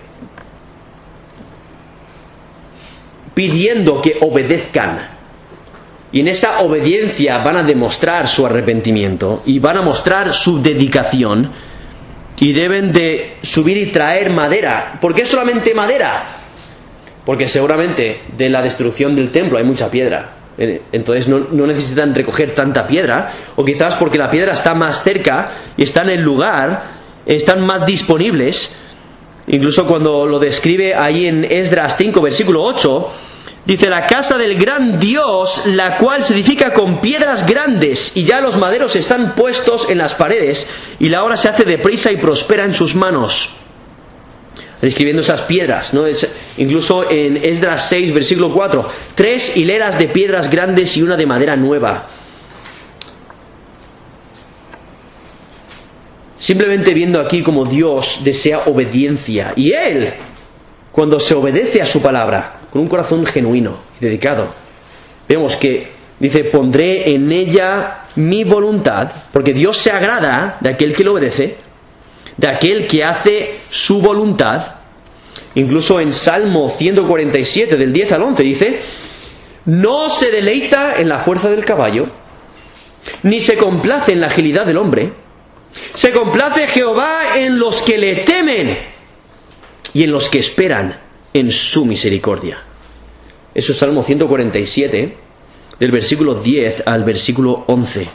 pidiendo que obedezcan. Y en esa obediencia van a demostrar su arrepentimiento y van a mostrar su dedicación. Y deben de subir y traer madera. ¿Por qué solamente madera? Porque seguramente de la destrucción del templo hay mucha piedra. Entonces no, no necesitan recoger tanta piedra. O quizás porque la piedra está más cerca y está en el lugar, están más disponibles. Incluso cuando lo describe ahí en Esdras cinco, versículo ocho, dice, la casa del gran Dios, la cual se edifica con piedras grandes, y ya los maderos están puestos en las paredes, y la obra se hace deprisa y prospera en sus manos. Describiendo esas piedras, ¿no? Es, incluso en Esdras seis, versículo cuatro, tres hileras de piedras grandes y una de madera nueva. Simplemente viendo aquí como Dios desea obediencia, y Él, cuando se obedece a su palabra, con un corazón genuino y dedicado, vemos que dice, pondré en ella mi voluntad, porque Dios se agrada de aquel que lo obedece, de aquel que hace su voluntad. Incluso en Salmo ciento cuarenta y siete, del diez al once, dice, no se deleita en la fuerza del caballo, ni se complace en la agilidad del hombre, se complace Jehová en los que le temen y en los que esperan en su misericordia. Eso es Salmo ciento cuarenta y siete, del versículo diez al versículo once.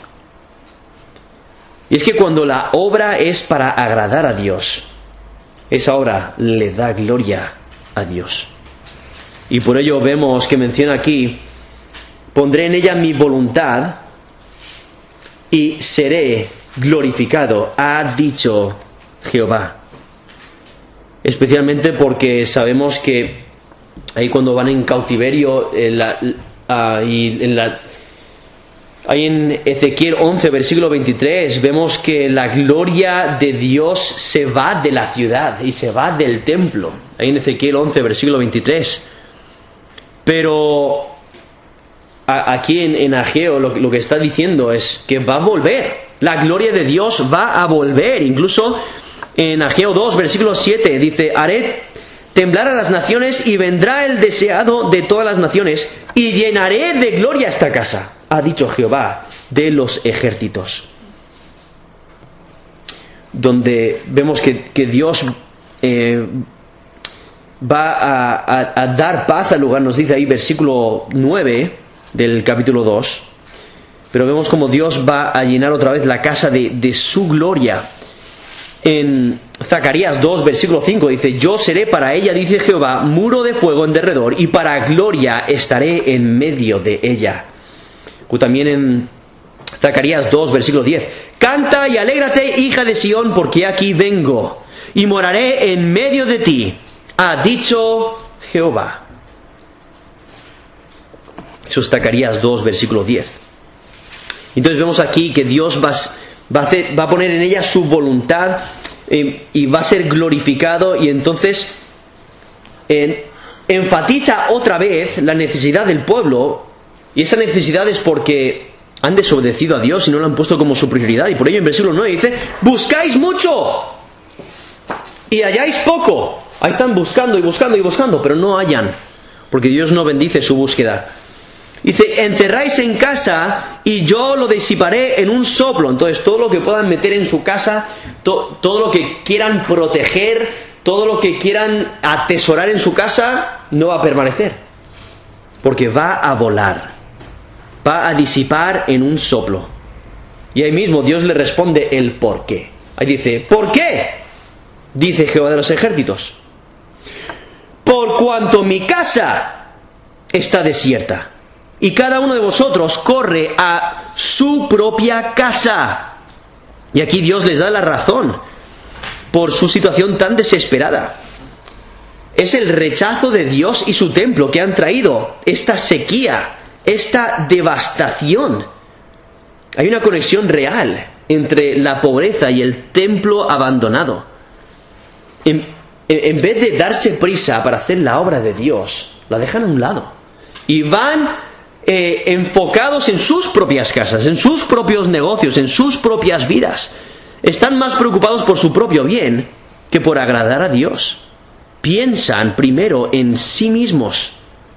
Y es que cuando la obra es para agradar a Dios, esa obra le da gloria a Dios. Y por ello vemos que menciona aquí, pondré en ella mi voluntad y seré glorificado, ha dicho Jehová. Especialmente porque sabemos que ahí cuando van en cautiverio, en la, uh, y en la, ahí en Ezequiel once, versículo veintitrés, vemos que la gloria de Dios se va de la ciudad y se va del templo. Ahí en Ezequiel once, versículo veintitrés. Pero a, aquí en, en Ageo lo, lo que está diciendo es que va a volver. La gloria de Dios va a volver. Incluso en Ageo dos, versículo siete, dice, haré temblar a las naciones y vendrá el deseado de todas las naciones y llenaré de gloria esta casa, ha dicho Jehová de los ejércitos. Donde vemos que, que Dios eh, va a, a, a dar paz al lugar, nos dice ahí versículo nueve del capítulo dos. Pero vemos como Dios va a llenar otra vez la casa de, de su gloria. En Zacarías dos, versículo cinco dice, yo seré para ella, dice Jehová, muro de fuego en derredor, y para gloria estaré en medio de ella. O también en Zacarías dos, versículo diez, canta y alégrate, hija de Sión, porque aquí vengo, y moraré en medio de ti, ha dicho Jehová. Eso es Zacarías dos, versículo diez. Entonces vemos aquí que Dios va, va, a, hacer, va a poner en ella su voluntad eh, y va a ser glorificado, y entonces eh, enfatiza otra vez la necesidad del pueblo, y esa necesidad es porque han desobedecido a Dios y no lo han puesto como su prioridad. Y por ello en versículo nueve dice, buscáis mucho y halláis poco. Ahí están buscando y buscando y buscando, pero no hallan, porque Dios no bendice su búsqueda. Dice, encerráis en casa y yo lo disiparé en un soplo. Entonces todo lo que puedan meter en su casa, to, todo lo que quieran proteger, todo lo que quieran atesorar en su casa, no va a permanecer, porque va a volar, va a disipar en un soplo. Y ahí mismo Dios le responde el por qué. Ahí dice, ¿por qué? Dice Jehová de los ejércitos. Por cuanto mi casa está desierta, y cada uno de vosotros corre a su propia casa. Y aquí Dios les da la razón por su situación tan desesperada. Es el rechazo de Dios y su templo que han traído esta sequía, esta devastación. Hay una conexión real entre la pobreza y el templo abandonado. En, en vez de darse prisa para hacer la obra de Dios, la dejan a un lado. Y van eh, enfocados en sus propias casas, en sus propios negocios, en sus propias vidas. Están más preocupados por su propio bien que por agradar a Dios. Piensan primero en sí mismos.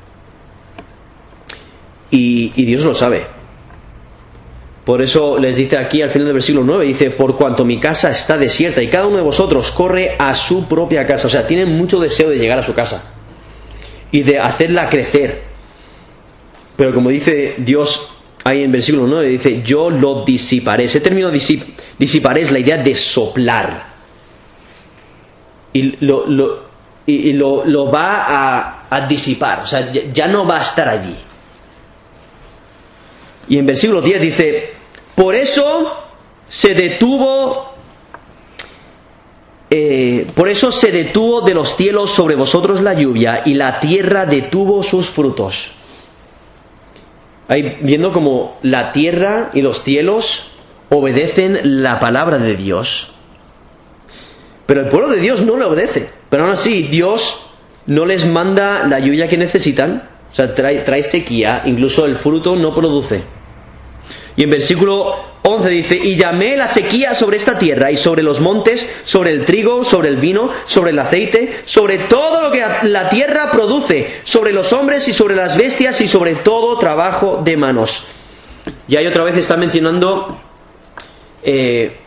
Y, y Dios lo sabe. Por eso les dice aquí al final del versículo nueve, dice, por cuanto mi casa está desierta y cada uno de vosotros corre a su propia casa. O sea, tienen mucho deseo de llegar a su casa y de hacerla crecer. Pero como dice Dios ahí en versículo nueve, dice, yo lo disiparé. Ese término disip, disiparé es la idea de soplar. Y lo... lo Y, y lo, lo va a, a disipar, o sea, ya, ya no va a estar allí. Y en versículo diez dice, por eso se detuvo, eh, por eso se detuvo de los cielos sobre vosotros la lluvia, y la tierra detuvo sus frutos. Ahí viendo como la tierra y los cielos obedecen la palabra de Dios. Pero el pueblo de Dios no le obedece. Pero aún así, Dios no les manda la lluvia que necesitan. O sea, trae, trae sequía. Incluso el fruto no produce. Y en versículo once dice, y llamé la sequía sobre esta tierra y sobre los montes, sobre el trigo, sobre el vino, sobre el aceite, sobre todo lo que la tierra produce, sobre los hombres y sobre las bestias y sobre todo trabajo de manos. Y ahí otra vez está mencionando... Eh,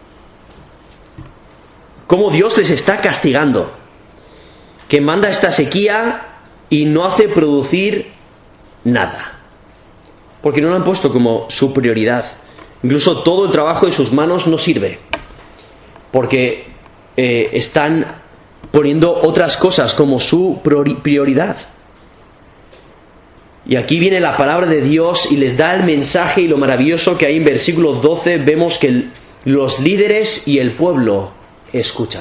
cómo Dios les está castigando, que manda esta sequía y no hace producir nada, porque no lo han puesto como su prioridad. Incluso todo el trabajo de sus manos no sirve, porque eh, están poniendo otras cosas como su prioridad. Y aquí viene la palabra de Dios y les da el mensaje, y lo maravilloso que hay en versículo doce, vemos que el, los líderes y el pueblo escuchan.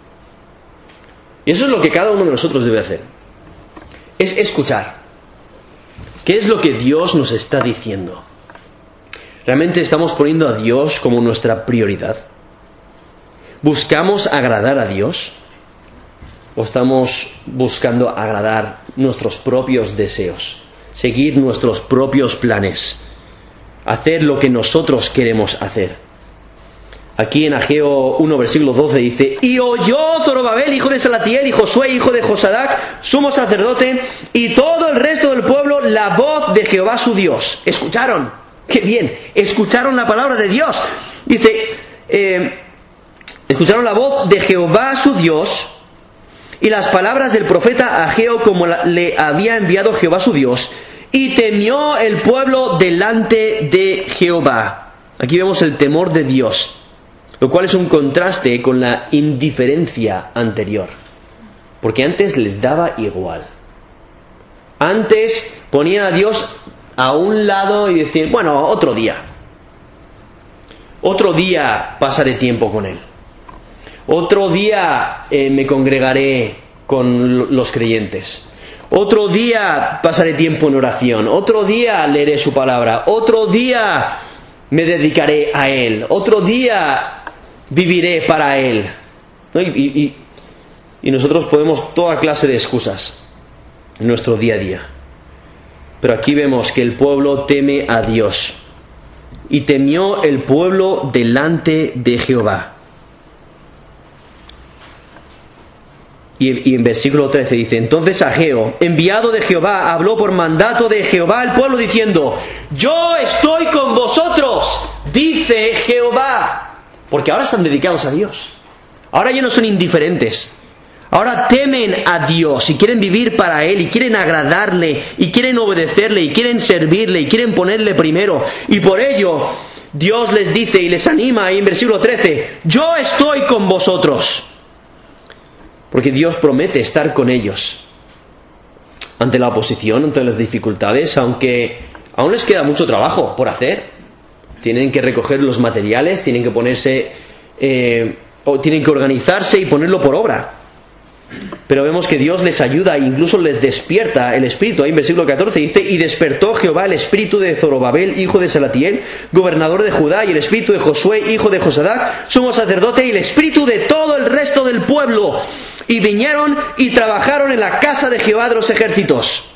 Y eso es lo que cada uno de nosotros debe hacer. Es escuchar. ¿Qué es lo que Dios nos está diciendo? ¿Realmente estamos poniendo a Dios como nuestra prioridad? ¿Buscamos agradar a Dios? ¿O estamos buscando agradar nuestros propios deseos? Seguir nuestros propios planes. Hacer lo que nosotros queremos hacer. Aquí en Ageo uno, versículo doce dice, y oyó Zorobabel, hijo de Salatiel, y Josué, hijo de Josadac, sumo sacerdote, y todo el resto del pueblo, la voz de Jehová su Dios. ¿Escucharon? ¡Qué bien! Escucharon la palabra de Dios. Dice, eh, escucharon la voz de Jehová su Dios, y las palabras del profeta Ageo, como la, le había enviado Jehová su Dios, y temió el pueblo delante de Jehová. Aquí vemos el temor de Dios, lo cual es un contraste con la indiferencia anterior, porque antes les daba igual. Antes ponían a Dios a un lado y decían, bueno, otro día. Otro día pasaré tiempo con Él. Otro día eh, me congregaré con los creyentes. Otro día pasaré tiempo en oración. Otro día leeré su palabra. Otro día me dedicaré a Él. Otro día viviré para Él. ¿No? Y, y, y nosotros podemos toda clase de excusas en nuestro día a día. Pero aquí vemos que el pueblo teme a Dios. Y temió el pueblo delante de Jehová. Y, y en versículo trece dice, entonces Ageo, enviado de Jehová, habló por mandato de Jehová al pueblo diciendo, yo estoy con vosotros, dice Jehová. Porque ahora están dedicados a Dios. Ahora ya no son indiferentes. Ahora temen a Dios y quieren vivir para Él y quieren agradarle y quieren obedecerle y quieren servirle y quieren ponerle primero. Y por ello Dios les dice y les anima ahí en versículo trece, yo estoy con vosotros. Porque Dios promete estar con ellos. Ante la oposición, ante las dificultades, aunque aún les queda mucho trabajo por hacer. Tienen que recoger los materiales, tienen que ponerse, eh, o tienen que organizarse y ponerlo por obra. Pero vemos que Dios les ayuda e incluso les despierta el espíritu. Ahí en versículo catorce dice, y despertó Jehová el espíritu de Zorobabel, hijo de Salatiel, gobernador de Judá, y el espíritu de Josué, hijo de Josadac, sumo sacerdote, y el espíritu de todo el resto del pueblo. Y vinieron y trabajaron en la casa de Jehová de los ejércitos.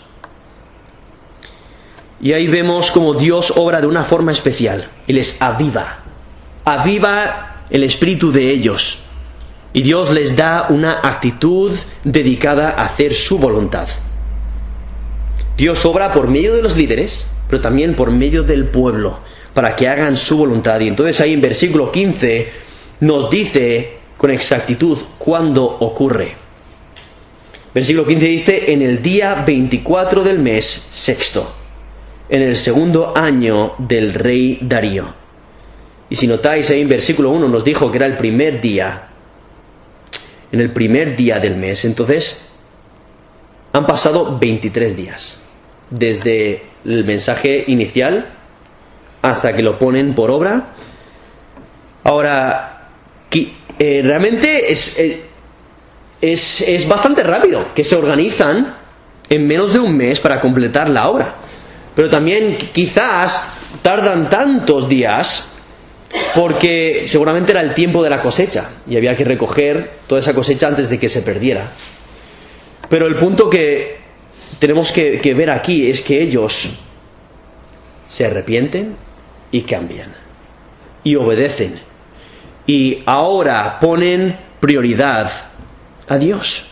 Y ahí vemos como Dios obra de una forma especial y les aviva. Aviva el espíritu de ellos. Y Dios les da una actitud dedicada a hacer su voluntad. Dios obra por medio de los líderes, pero también por medio del pueblo, para que hagan su voluntad. Y entonces ahí en versículo quince nos dice con exactitud cuándo ocurre. Versículo quince dice, en el día veinticuatro del mes sexto, en el segundo año del rey Darío. Y si notáis ahí en versículo uno nos dijo que era el primer día, en el primer día del mes. Entonces han pasado veintitrés días desde el mensaje inicial hasta que lo ponen por obra. Ahora, eh, realmente es, eh, es, es bastante rápido que se organizan en menos de un mes para completar la obra. Pero también quizás tardan tantos días porque seguramente era el tiempo de la cosecha y había que recoger toda esa cosecha antes de que se perdiera. Pero el punto que tenemos que, que ver aquí es que ellos se arrepienten y cambian y obedecen y ahora ponen prioridad a Dios.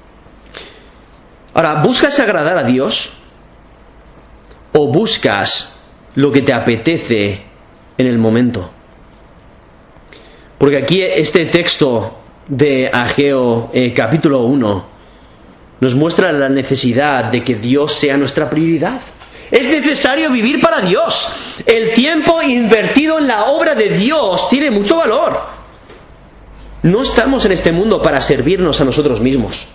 Ahora, ¿buscas agradar a Dios o buscas lo que te apetece en el momento? Porque aquí este texto de Ageo eh, capítulo uno nos muestra la necesidad de que Dios sea nuestra prioridad. Es necesario vivir para Dios. El tiempo invertido en la obra de Dios tiene mucho valor. No estamos en este mundo para servirnos a nosotros mismos.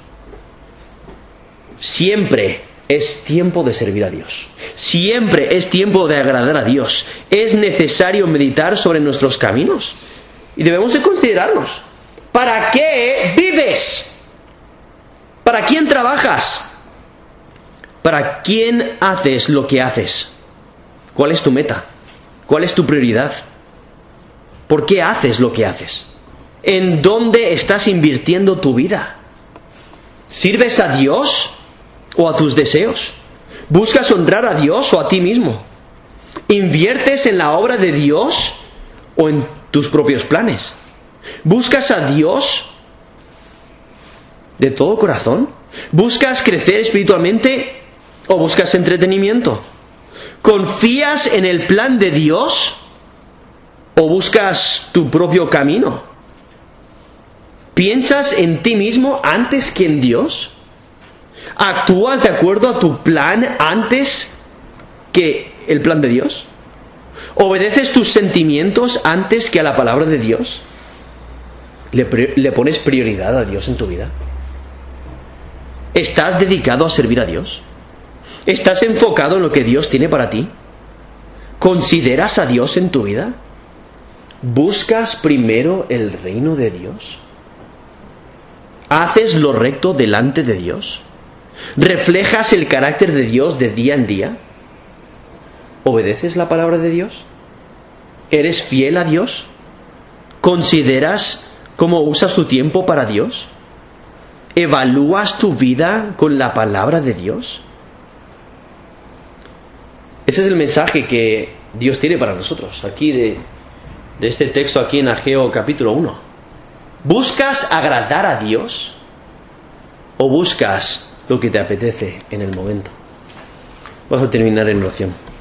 Siempre es tiempo de servir a Dios. Siempre es tiempo de agradar a Dios. Es necesario meditar sobre nuestros caminos. Y debemos de considerarnos. ¿Para qué vives? ¿Para quién trabajas? ¿Para quién haces lo que haces? ¿Cuál es tu meta? ¿Cuál es tu prioridad? ¿Por qué haces lo que haces? ¿En dónde estás invirtiendo tu vida? ¿Sirves a Dios o a tus deseos? ¿Buscas honrar a Dios o a ti mismo? ¿Inviertes en la obra de Dios o en tus propios planes? ¿Buscas a Dios de todo corazón? ¿Buscas crecer espiritualmente o buscas entretenimiento? ¿Confías en el plan de Dios o buscas tu propio camino? ¿Piensas en ti mismo antes que en Dios? ¿Actúas de acuerdo a tu plan antes que el plan de Dios? ¿Obedeces tus sentimientos antes que a la palabra de Dios? ¿Le, le pones prioridad a Dios en tu vida? ¿Estás dedicado a servir a Dios? ¿Estás enfocado en lo que Dios tiene para ti? ¿Consideras a Dios en tu vida? ¿Buscas primero el reino de Dios? ¿Haces lo recto delante de Dios? ¿Reflejas el carácter de Dios de día en día? ¿Obedeces la palabra de Dios? ¿Eres fiel a Dios? ¿Consideras cómo usas tu tiempo para Dios? ¿Evalúas tu vida con la palabra de Dios? Ese es el mensaje que Dios tiene para nosotros, aquí de, de este texto aquí en Ageo capítulo uno. ¿Buscas agradar a Dios o buscas lo que te apetece en el momento? Vamos a terminar en oración.